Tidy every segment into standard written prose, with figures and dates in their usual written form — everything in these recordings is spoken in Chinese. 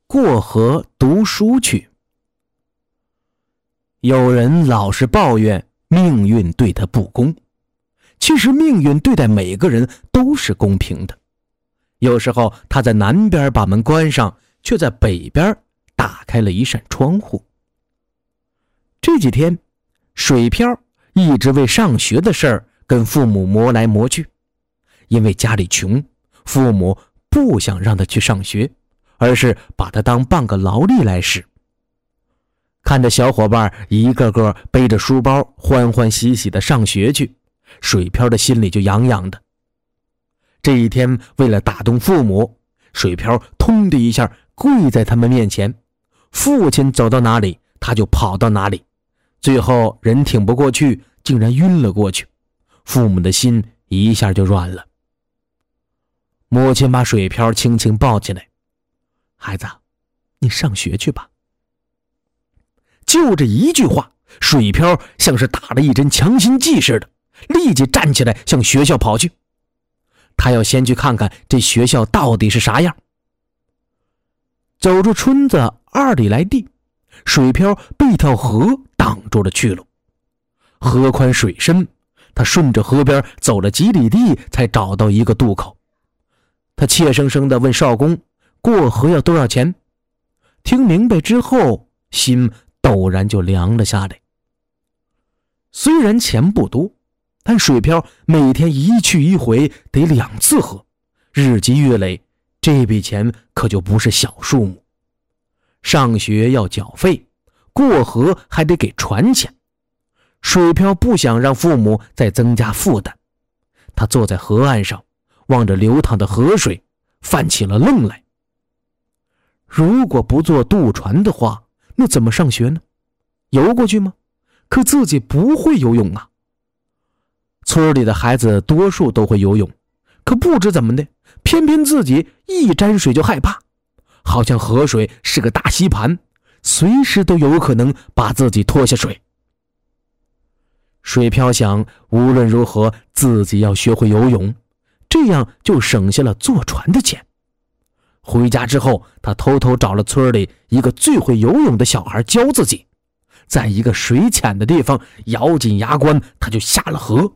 过河读书去。有人老是抱怨命运对他不公，其实命运对待每个人都是公平的。有时候他在南边把门关上，却在北边打开了一扇窗户。这几天，水漂一直为上学的事儿跟父母磨来磨去。因为家里穷，父母不想让他去上学，而是把他当半个劳力来使。看着小伙伴一个个背着书包欢欢喜喜的上学去，水漂的心里就痒痒的。这一天，为了打动父母，水漂通的一下跪在他们面前，父亲走到哪里他就跑到哪里，最后人挺不过去，竟然晕了过去。父母的心一下就软了。母亲把水漂轻轻抱起来，孩子，你上学去吧。就这一句话，水漂像是打了一针强心剂似的，立即站起来向学校跑去。他要先去看看这学校到底是啥样。走出村子2里来地，水漂被一条河挡住了去路。河宽水深，他顺着河边走了几里地才找到一个渡口。他怯生生地问少公，过河要多少钱？听明白之后，心陡然就凉了下来。虽然钱不多，但水漂每天一去一回得2次河，日积月累，这笔钱可就不是小数目。上学要缴费，过河还得给船钱。水漂不想让父母再增加负担，他坐在河岸上，望着流淌的河水，犯起了愣来。如果不坐渡船的话，那怎么上学呢？游过去吗？可自己不会游泳啊。村里的孩子多数都会游泳，可不知怎么的，偏偏自己一沾水就害怕，好像河水是个大吸盘，随时都有可能把自己拖下水。水漂想，无论如何自己要学会游泳，这样就省下了坐船的钱。回家之后，他偷偷找了村里一个最会游泳的小孩教自己，在一个水浅的地方咬紧牙关，他就下了河。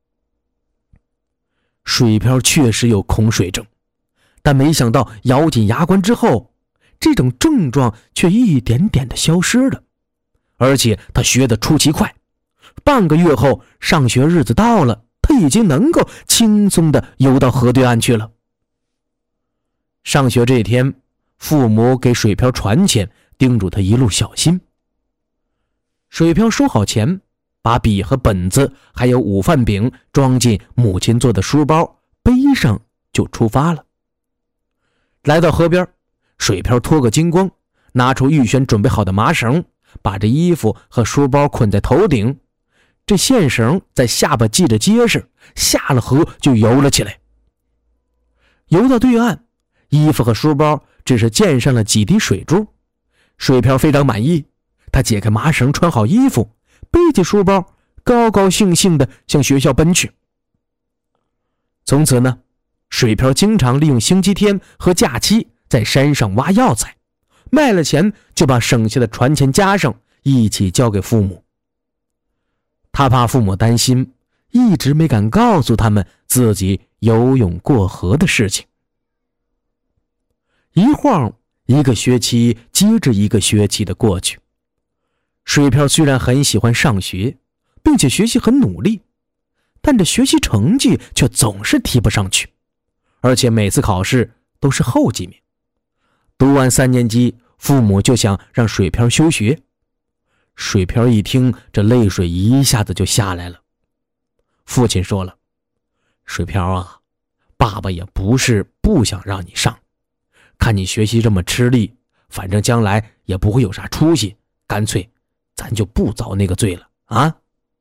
水漂确实有恐水症，但没想到咬紧牙关之后，这种症状却一点点的消失了，而且他学得出奇快。半个月后，上学日子到了，他已经能够轻松地游到河对岸去了。上学这天，父母给水漂传钱，叮嘱他一路小心。水漂收好钱，把笔和本子还有午饭饼装进母亲做的书包，背上就出发了。来到河边，水漂脱个精光，拿出预先准备好的麻绳，把这衣服和书包捆在头顶，这线绳在下巴系着结实，下了河就游了起来。游到对岸，衣服和书包只是溅上了几滴水珠，水漂非常满意。他解开麻绳，穿好衣服，背起书包，高高兴兴地向学校奔去。从此呢，水漂经常利用星期天和假期在山上挖药材，卖了钱就把省下的船钱加上，一起交给父母。他怕父母担心，一直没敢告诉他们自己游泳过河的事情。一晃，一个学期接着一个学期的过去。水漂虽然很喜欢上学，并且学习很努力，但这学习成绩却总是提不上去，而且每次考试都是后几名。读完3年级，父母就想让水漂休学。水漂一听，这泪水一下子就下来了。父亲说了，水漂啊，爸爸也不是不想让你上，看你学习这么吃力，反正将来也不会有啥出息，干脆咱就不遭那个罪了啊。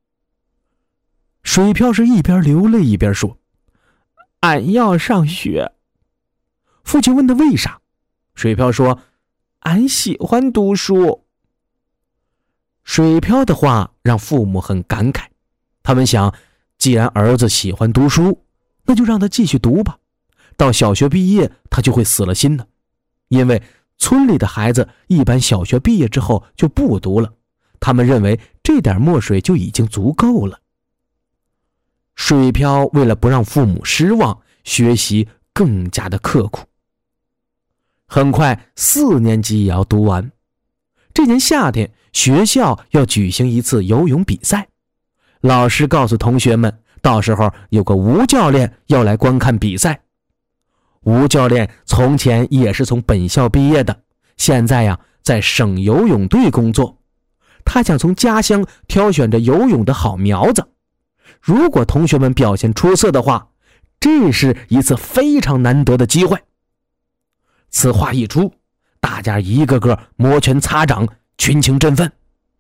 水漂是一边流泪一边说，俺要上学。父亲问他为啥，水漂说，俺喜欢读书。水漂的话让父母很感慨，他们想，既然儿子喜欢读书，那就让他继续读吧，到小学毕业他就会死了心的，因为村里的孩子一般小学毕业之后就不读了，他们认为这点墨水就已经足够了。水漂为了不让父母失望，学习更加的刻苦。很快4年级也要读完。这年夏天，学校要举行一次游泳比赛，老师告诉同学们，到时候有个吴教练要来观看比赛。吴教练从前也是从本校毕业的，现在呀在省游泳队工作。他想从家乡挑选着游泳的好苗子，如果同学们表现出色的话，这是一次非常难得的机会。此话一出，大家一个个摩拳擦掌，群情振奋。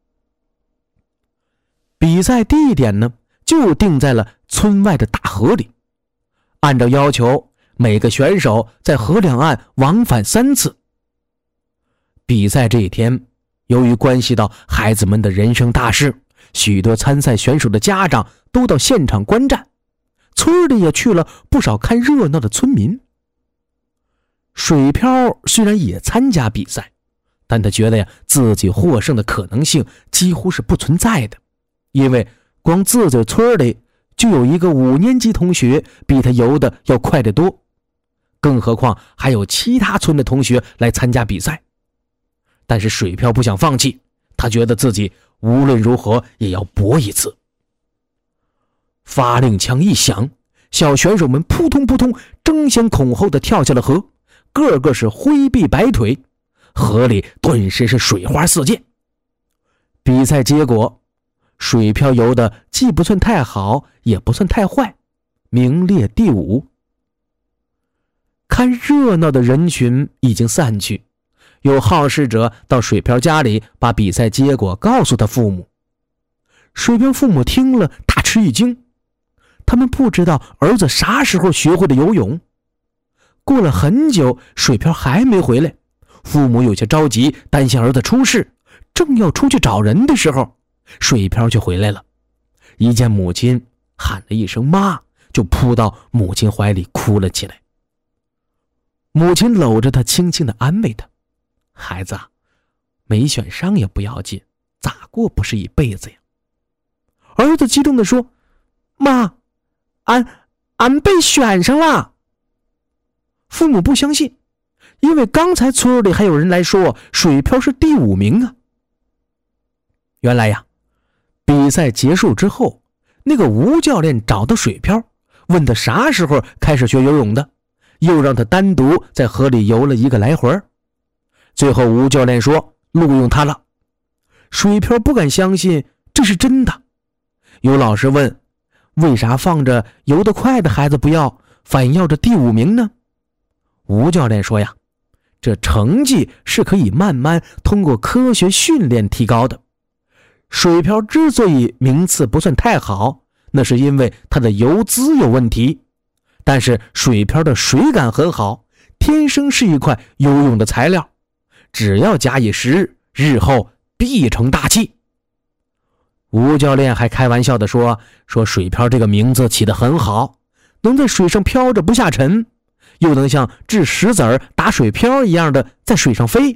比赛地点呢，就定在了村外的大河里。按照要求，每个选手在河两岸往返3次。比赛这一天，由于关系到孩子们的人生大事，许多参赛选手的家长都到现场观战，村里也去了不少看热闹的村民。水漂虽然也参加比赛，但他觉得呀，自己获胜的可能性几乎是不存在的，因为光自己村里就有一个5年级同学比他游的要快得多，更何况还有其他村的同学来参加比赛。但是水漂不想放弃，他觉得自己无论如何也要搏一次。发令枪一响，小选手们扑通扑通争先恐后地跳下了河，个个是挥臂摆腿，河里顿时是水花四溅。比赛结果，水漂游的既不算太好，也不算太坏，名列第5。看热闹的人群已经散去，有好事者到水漂家里把比赛结果告诉他父母。水漂父母听了大吃一惊，他们不知道儿子啥时候学会了游泳。过了很久，水漂还没回来，父母有些着急，担心儿子出事，正要出去找人的时候，水漂就回来了。一见母亲，喊了一声妈，就扑到母亲怀里哭了起来。母亲搂着他，轻轻地安慰他：“孩子啊，没选上也不要紧，咋过不是一辈子呀。”儿子激动地说：“妈，俺被选上了。”父母不相信，因为刚才村里还有人来说水漂是第5名啊。原来呀，比赛结束之后，那个吴教练找到水漂，问他啥时候开始学游泳的，又让他单独在河里游了1个来回。最后吴教练说录用他了。水漂不敢相信这是真的。有老师问，为啥放着游得快的孩子不要，反要着第5名呢？吴教练说呀，这成绩是可以慢慢通过科学训练提高的。水漂之所以名次不算太好，那是因为他的游姿有问题，但是水漂的水感很好，天生是一块游泳的材料，只要假以时日，日后必成大器。吴教练还开玩笑地说水漂这个名字起得很好，能在水上飘着不下沉，又能像掷石子打水漂一样的在水上飞。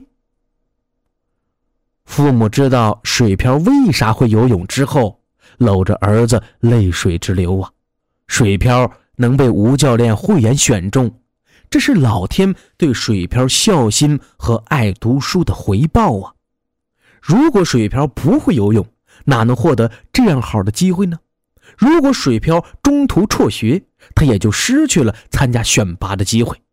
父母知道水漂为啥会游泳之后，搂着儿子泪水直流啊。水漂能被吴教练慧眼选中，这是老天对水漂孝心和爱读书的回报啊。如果水漂不会游泳，哪能获得这样好的机会呢？如果水漂中途辍学，他也就失去了参加选拔的机会。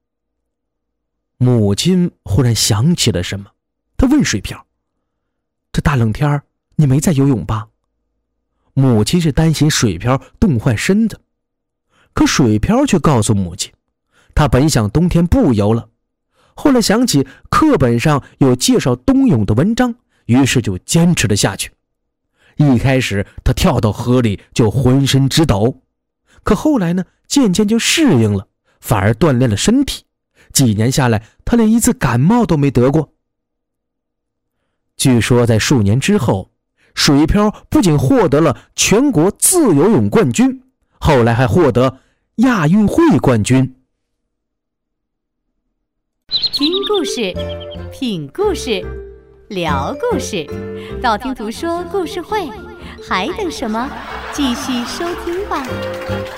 母亲忽然想起了什么，她问水漂：“这大冷天你没在游泳吧？”母亲是担心水漂冻坏身子，可水漂却告诉母亲，他本想冬天不游了，后来想起课本上有介绍冬泳的文章，于是就坚持了下去。一开始他跳到河里就浑身直抖，可后来呢，渐渐就适应了，反而锻炼了身体。几年下来，他连一次感冒都没得过。据说在数年之后，水漂不仅获得了全国自由泳冠军，后来还获得亚运会冠军。 听故事，品故事，聊故事，道听途说故事会，还等什么？继续收听吧。